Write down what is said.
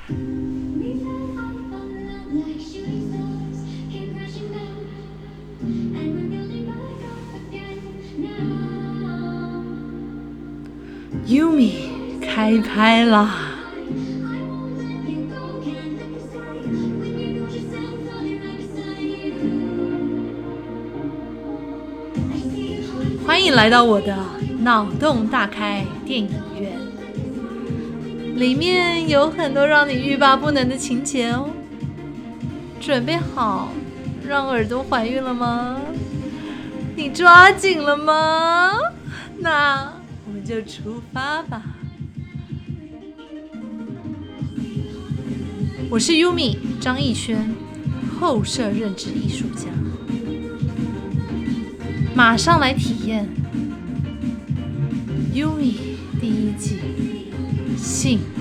Yumi 开拍啦！欢迎来到我的脑洞大开电影院，里面有很多让你欲罢不能的情节哦。准备好让耳朵怀孕了吗？你抓紧了吗？那我们就出发吧。我是 Yumi 张艺轩，后摄认知艺术家，马上来体验 Yumi 第1季性